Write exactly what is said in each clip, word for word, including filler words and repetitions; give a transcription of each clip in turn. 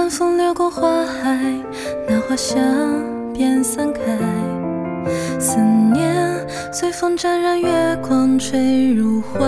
晚风掠过花海，那花香便散开。思念随风沾染，月光吹入怀。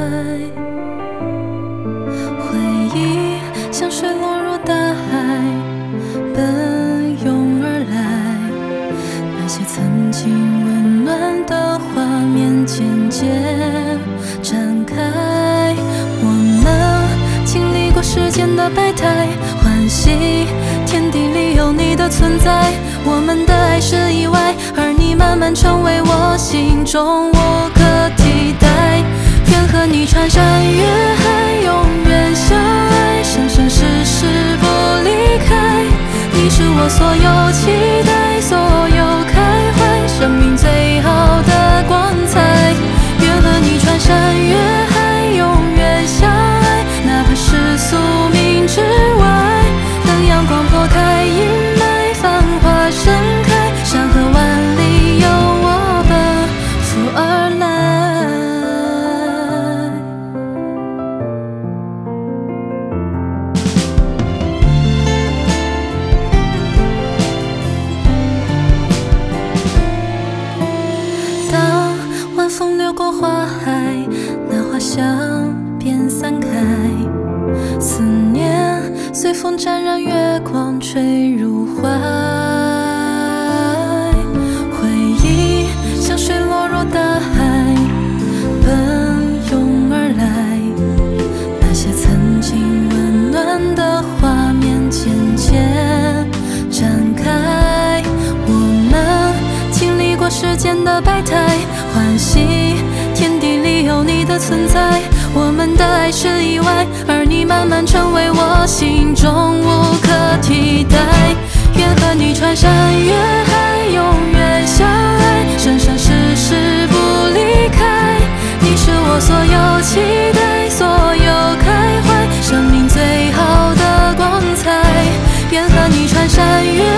回忆像水落入大海，奔涌而来。那些曾经温暖的画面渐渐展开。我们经历过时间的百态，欢喜天地里有你的存在。我们的爱是意外，而你慢慢成为我心中无可替代。愿和你穿山越海，永远相爱，生生世世不离开。你是我所有期待，所有开怀，生命最好的光彩。愿和你穿山越海，永远相爱，哪怕是宿命之外。等阳光破开阴霾，繁花盛开，山河万里有我奔赴而来。当晚风掠过花海，那花香便散开。思念随风沾染，月光吹入怀。回忆像水落入大海，奔涌而来。那些曾经温暖的画面渐渐展开。我们经历过时间的百态，欢喜天地里有你的存在。我们的爱是意外，而你慢慢成为我心中无可替代。愿和你穿山越海，永远相爱，生生世世不离开。你是我所有期待，所有开怀，生命最好的光彩。愿和你穿山越